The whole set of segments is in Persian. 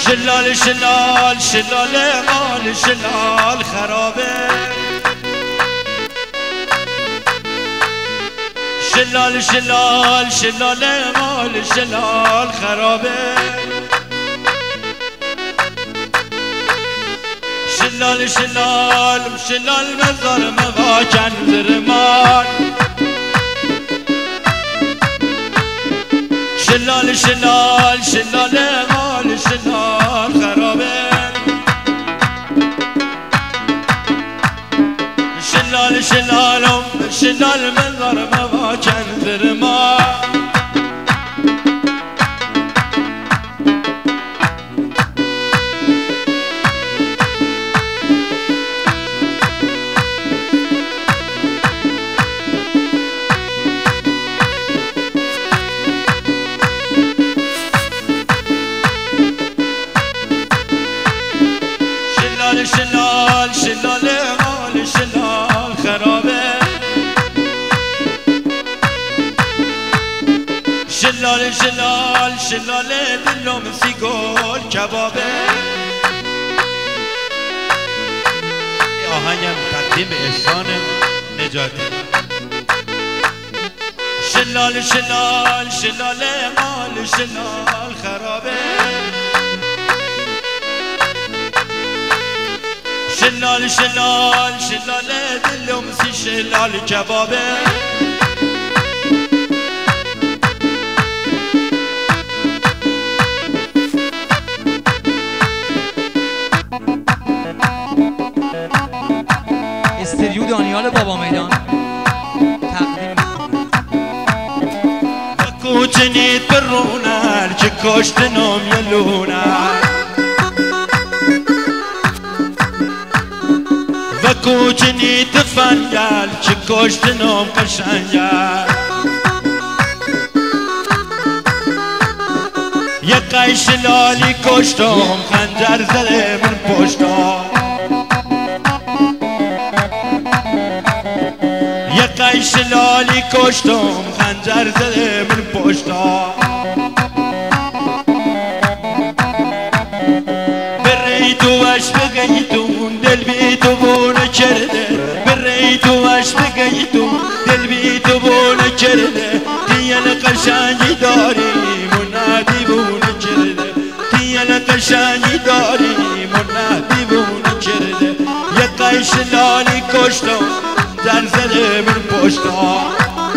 شلال شلال شلال مال شلال خرابه شلال شلال شلال مال شلال خرابه شلال شلال شلال مزار مواکن زرمان شلال شلال شلال مال شلال خرابه شلال شلال شلال مزار مواکن زرمان شلال شلال مال شلال خرابه شلال شلال شلال دلم سیگل کبابه آهنگم تقدیم احسان نجاتی. شلال شلال شلال مال شلال خرابه شلال شلال شلال دلم سی شلال کبابه استریو دانیال بابا میدان تقدیم و کوچنید برونر که کشت نام یلونر و کوچنید فنگل که کشت نام قشنگل یه قیش لالی کشتم خنجر زده من پشتم یه قیش لالی کشتم خنجر زده من پشتم بری تو وش بگیتون دل بی تو بونه کرده بری تو وش بگیتون دل بی تو بونه کرده دیل قشنگی داری منادی بونه کرده دیل قشنگی داری منادی بونه کرده یه قیش لالی کشتم در زده من پشتم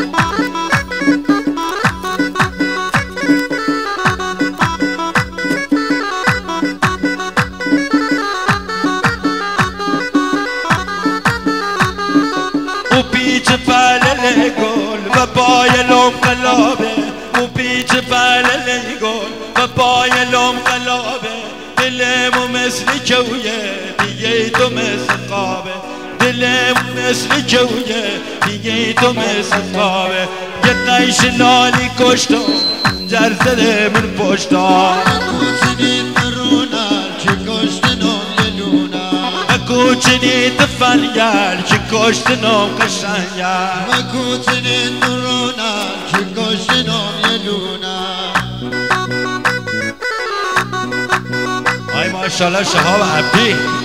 او پیچ پلل گل و پای لام قلابه او پیچ پلل گل و پای لام قلابه دلمو مثل کویه دیگه تو مثل قابه دلم مثل کویه دیگه تو مثل قابه یه قیش لالی کشتم جر زده من پشتم کوچنید فنگل که کشت نام قشنگل و کوچنید رونر که کشت نام یلونر آی ماشاءالله شهاب عبدی